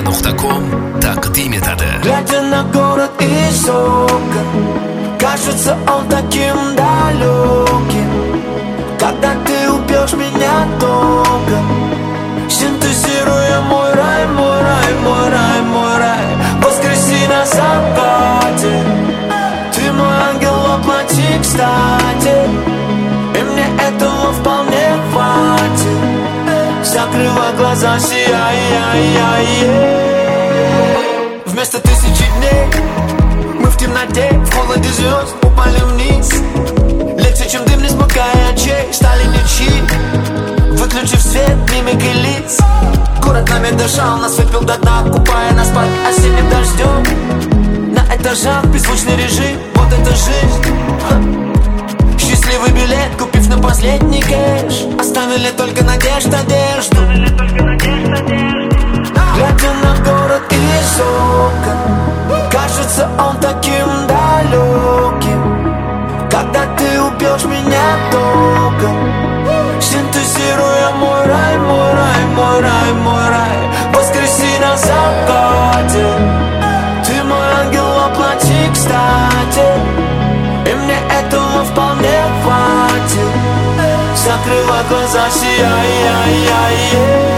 Nokta.com тaqdim etadi. Глядя на город из окон, кажется он таким далеким. Когда ты убьешь меня током, синтезируя мой рай, мой рай, мой рай, мой рай, воскреси на закате. Ты мой ангел воплоти, кстати, и мне этого вполне хватит. Закрывай глаза, сияй. Вместо тысячи дней мы в темноте, в холоде звезд упали вниз. Легче, чем дым, не смыкая очей, стали ничьи. Выключив свет, мимик и лиц, город нами дышал, нас выпил до дна, купая нас под осенним дождем. На этажах беззвучный режим, вот это жизнь. Счастливый билет, купив на последний кэш, оставили только надежду. Глядя на город из окон, кажется он таким далеким. Когда ты убьешь меня током, синтезируя мой рай, мой рай, мой рай, мой рай, воскреси на закате. Ты мой ангел воплоти, кстати, и мне этого вполне хватит. Закрывай глаза, сияй.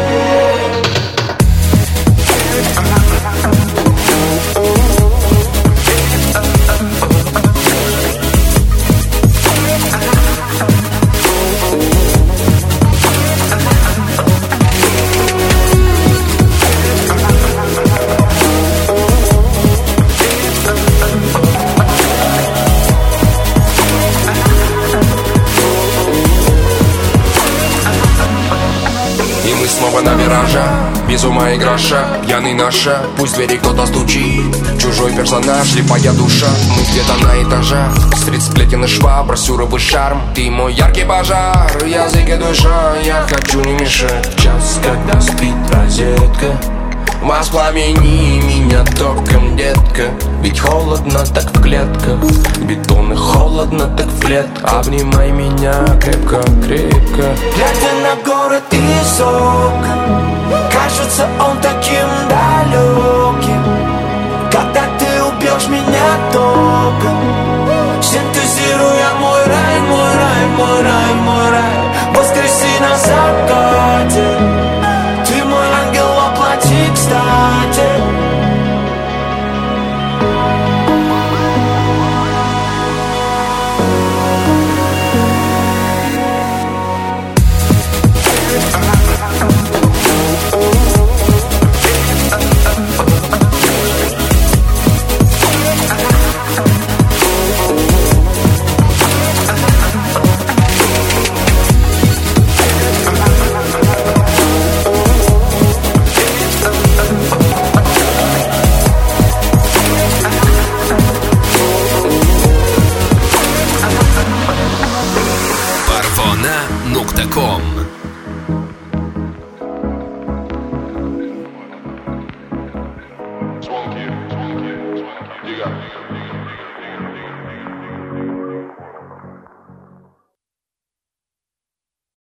Снова на виражах, без ума и гроша, пьяный наша, пусть двери кто-то стучит. Чужой персонаж, слепая душа, мы где-то на этажах. Стрит сплетен и швабра, сюровый шарм. Ты мой яркий пожар, язык и душа, я хочу не мешать. Час, когда спит розетка, воспламени меня током, детка. Ведь холодно так в клетках, бетон и холодно так в лет. Обнимай меня крепко, крепко. Глядя на город из окон, кажется он таким далеким. Когда ты убьешь меня, то